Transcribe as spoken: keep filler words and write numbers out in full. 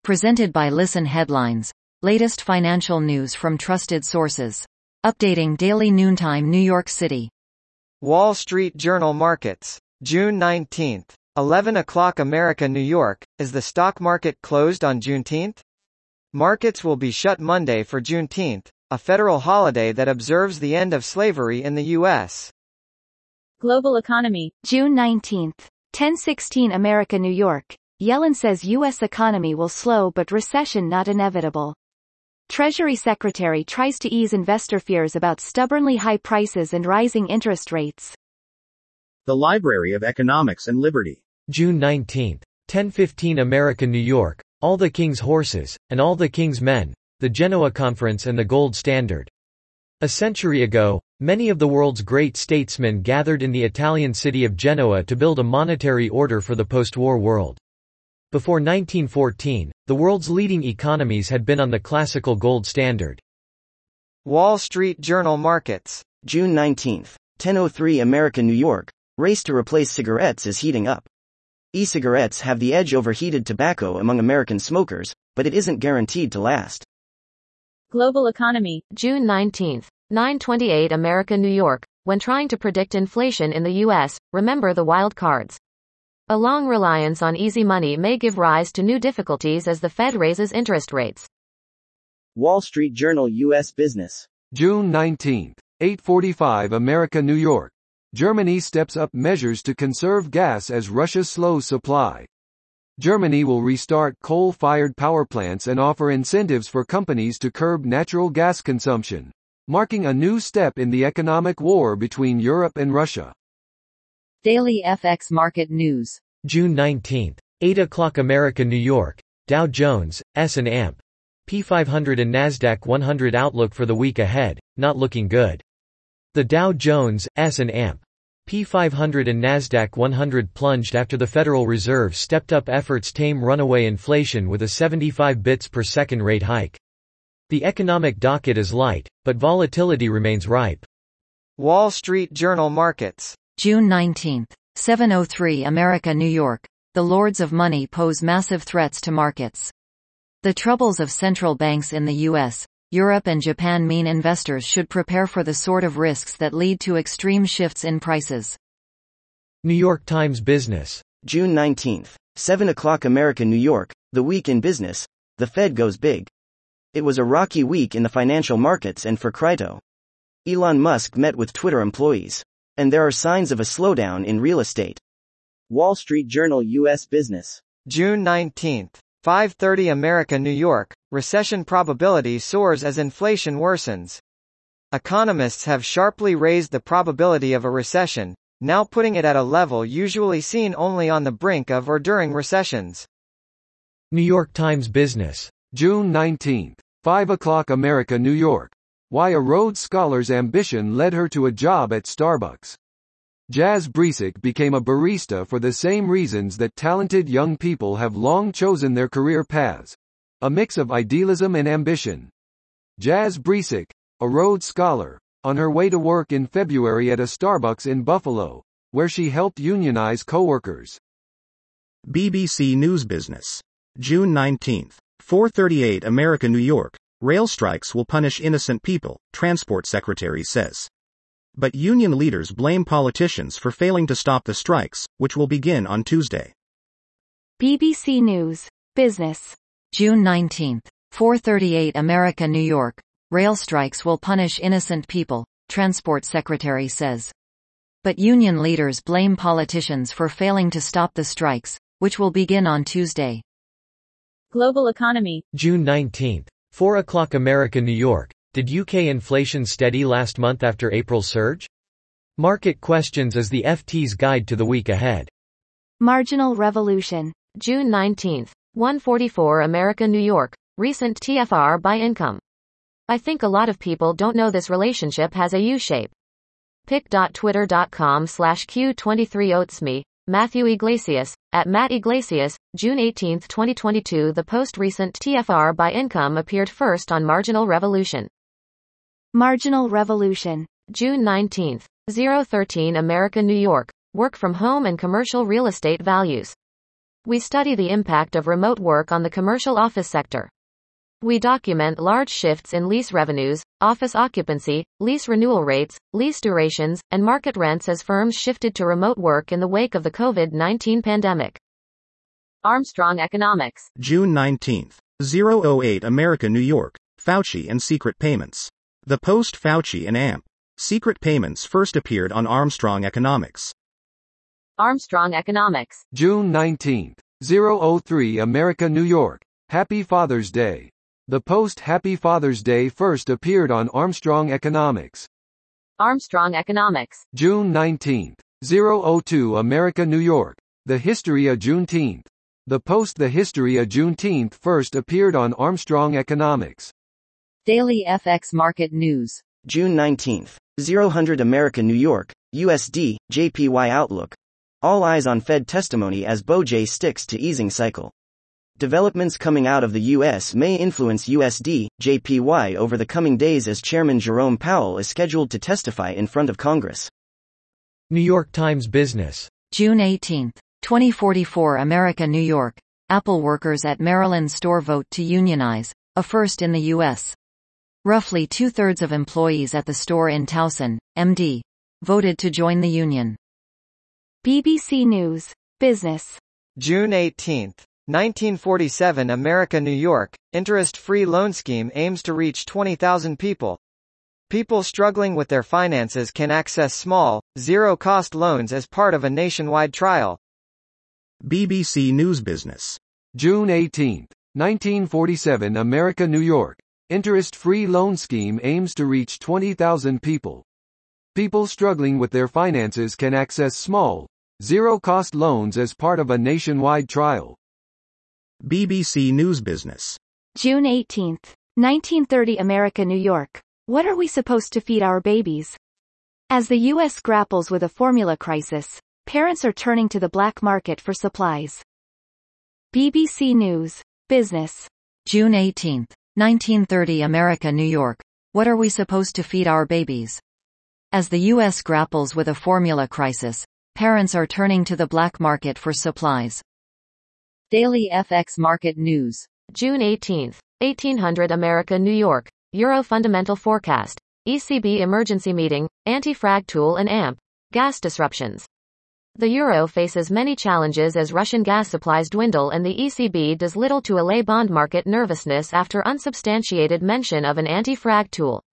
Presented by Listen Headlines. Latest financial news from trusted sources. Updating daily noontime New York City. Wall Street Journal Markets. June nineteenth. eleven o'clock America New York. Is the stock market closed on Juneteenth? Markets will be shut Monday for Juneteenth, a federal holiday that observes the end of slavery in the U S Global economy. June nineteenth. ten sixteen America New York. Yellen says U S economy will slow but recession not inevitable. Treasury Secretary tries to ease investor fears about stubbornly high prices and rising interest rates. The Library of Economics and Liberty. June nineteenth. ten fifteen America New York. All the King's Horses, and All the King's Men, the Genoa Conference and the Gold Standard. A century ago, many of the world's great statesmen gathered in the Italian city of Genoa to build a monetary order for the post-war world. Before nineteen fourteen, the world's leading economies had been on the classical gold standard. Wall Street Journal Markets. June nineteenth. ten oh three America New York. Race to replace cigarettes is heating up. E-cigarettes have the edge over heated tobacco among American smokers, but it isn't guaranteed to last. Global economy. June nineteenth. nine twenty-eight America New York. When trying to predict inflation in the U S, remember the wild cards. A long reliance on easy money may give rise to new difficulties as the Fed raises interest rates. Wall Street Journal U S Business. June nineteenth. eight forty-five America New York. Germany steps up measures to conserve gas as Russia slows supply. Germany will restart coal-fired power plants and offer incentives for companies to curb natural gas consumption, marking a new step in the economic war between Europe and Russia. Daily F X Market News. June nineteenth. eight o'clock America New York. Dow Jones, S and P five hundred and Nasdaq one hundred outlook for the week ahead, not looking good. The Dow Jones, S and P five hundred and Nasdaq one hundred plunged after the Federal Reserve stepped up efforts tame runaway inflation with a seventy-five bits per second rate hike. The economic docket is light, but volatility remains ripe. Wall Street Journal Markets. June nineteenth. seven oh three America New York. The lords of money pose massive threats to markets. The troubles of central banks in the U S, Europe and Japan mean investors should prepare for the sort of risks that lead to extreme shifts in prices. New York Times Business. June nineteenth. seven o'clock America New York. The week in business. The Fed goes big. It was a rocky week in the financial markets and for crypto. Elon Musk met with Twitter employees. And there are signs of a slowdown in real estate. Wall Street Journal U S Business. June nineteenth. five thirty America New York. Recession probability soars as inflation worsens. Economists have sharply raised the probability of a recession, now putting it at a level usually seen only on the brink of or during recessions. New York Times Business. June nineteenth. five o'clock America New York. Why a Rhodes Scholar's ambition led her to a job at Starbucks. Jazz Bresek became a barista for the same reasons that talented young people have long chosen their career paths. A mix of idealism and ambition. Jazz Bresek, a Rhodes Scholar, on her way to work in February at a Starbucks in Buffalo, where she helped unionize coworkers. B B C News Business. June nineteenth. four thirty-eight America New York. Rail strikes will punish innocent people, Transport Secretary says. But union leaders blame politicians for failing to stop the strikes, which will begin on Tuesday. B B C News. Business. June nineteenth. four thirty-eight America New York. Rail strikes will punish innocent people, Transport Secretary says. But union leaders blame politicians for failing to stop the strikes, which will begin on Tuesday. Global economy. June nineteenth. four o'clock America New York. Did U K inflation steady last month after April's surge? Market questions as the F T's guide to the week ahead. Marginal Revolution. June nineteenth. one forty-four America New York. Recent T F R by income. I think a lot of people don't know this relationship has a U-shape. pic.twitter.com slash Q23oatsme. Matthew Iglesias, at Matt Iglesias, June eighteenth twenty twenty-two. The post recent T F R by income appeared first on Marginal Revolution. Marginal Revolution. June nineteenth. zero thirteen America New York. Work from home and commercial real estate values. We study the impact of remote work on the commercial office sector. We document large shifts in lease revenues, office occupancy, lease renewal rates, lease durations, and market rents as firms shifted to remote work in the wake of the COVID nineteen pandemic. Armstrong Economics. June nineteenth. oh oh eight America, New York. Fauci and Secret Payments. The Post. Fauci and A M P. Secret Payments first appeared on Armstrong Economics. Armstrong Economics. June nineteenth. oh oh three America, New York. Happy Father's Day. The Post. Happy Father's Day first appeared on Armstrong Economics. Armstrong Economics. June nineteenth. oh oh two America, New York. The History of Juneteenth. The Post. The History of Juneteenth first appeared on Armstrong Economics. Daily F X Market News. June nineteenth. oh one hundred America, New York. U S D, J P Y Outlook. All eyes on Fed testimony as B O J sticks to easing cycle. Developments coming out of the U S may influence U S D, J P Y over the coming days as Chairman Jerome Powell is scheduled to testify in front of Congress. New York Times Business. June eighteenth. twenty forty-four America, New York. Apple workers at Maryland store vote to unionize, a first in the U S. Roughly two-thirds of employees at the store in Towson, M D, voted to join the union. B B C News. Business. June eighteenth. nineteen forty-seven America, New York. Interest-free loan scheme aims to reach twenty thousand people. People struggling with their finances can access small, zero-cost loans as part of a nationwide trial. B B C News Business. June eighteenth. nineteen forty-seven America, New York. Interest-free loan scheme aims to reach twenty thousand people. People struggling with their finances can access small, zero-cost loans as part of a nationwide trial. B B C News Business. June eighteenth. nineteen thirty America, New York. What are we supposed to feed our babies? As the U S grapples with a formula crisis, parents are turning to the black market for supplies. B B C News. Business. June eighteenth. nineteen thirty America, New York. What are we supposed to feed our babies? As the U S grapples with a formula crisis, parents are turning to the black market for supplies. Daily F X Market News. June eighteenth. eighteen hundred America, New York. Euro Fundamental Forecast. E C B Emergency Meeting, Anti-Frag Tool and A M P. Gas disruptions. The euro faces many challenges as Russian gas supplies dwindle and the E C B does little to allay bond market nervousness after unsubstantiated mention of an anti-frag tool.